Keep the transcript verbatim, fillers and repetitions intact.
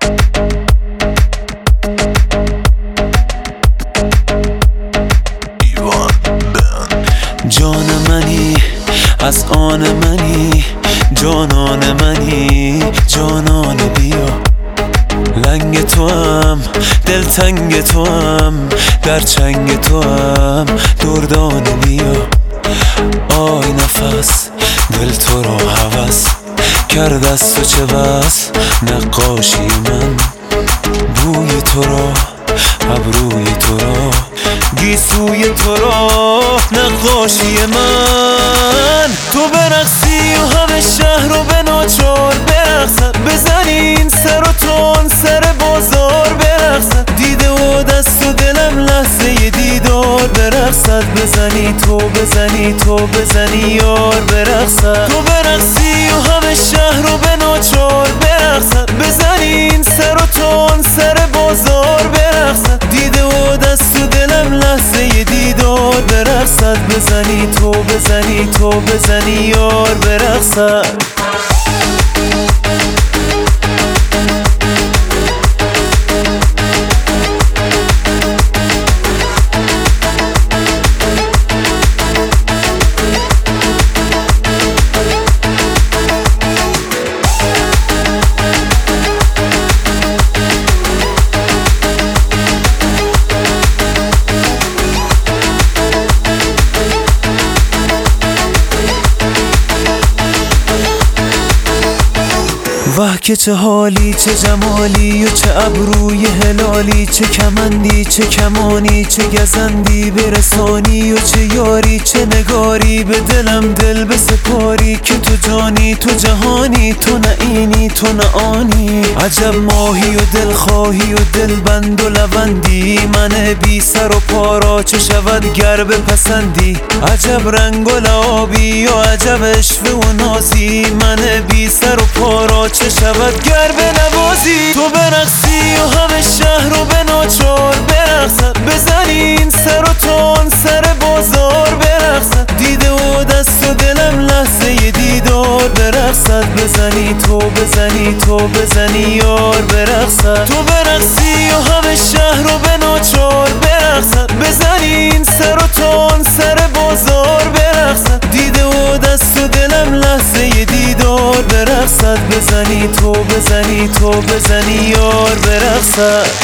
جان منی از آن منی، جانان منی جانان بیا. لنگ تو هم دلتنگ تو هم در چنگ تو هم دردانه بیا. آی نفس دل تو را هوس کرد از تو چه بس نقاشی من. بوی تو را ابروی تو را گیسوی تو را نقاشی من. تو برقصی و همه شهر رو به ناچار برقصن، بزنین سر و تون سر بازار برقصن. دیده و دست و دلم لحظه دیدار برقصد. بزنی تو بزنی تو بزنی یار برقصد. تو برقصی و همه شهر رو به ناچار برقصن، بزنین سر و تون سر بازار برقصن. دیده و دست و دلم لحظه دیدار برقصد. بزنی تو بزنی تو بزنی یار برقصد. واه که چه حالی چه جمالی و چه ابروی هلالی، چه کمندی چه کمانی چه گزندی برسانی و چه یاری چه نگاری به دلم دل بسپاری. که تو جانی تو جهانی تو نه اینی تو نه آنی. عجب ماهی و دلخواهی و دلبند و لبندی، من بی سر و پارا چه شود گر بپسندی. عجب رنگ و لعابی و عجب عشوه و نازی، من بی سر و پارا چه شود گر بنوازی. تو برقصی و همه شهر رو به ناچار برقصن، بزنین سر و تون سر بازار برقصن. دیده و دست و دلم لحظه دیدار برقصد. بزنی تو بزنی تو بزنی یار برقصد. تو برقصی و همه شهر رو به ناچار برقصن، بزنین سر و تون سر بازار برقصن. دیده و دست و دلم لحظه دیدار برقصد. بزنی تو بزنی تو بزنی یار برقصد.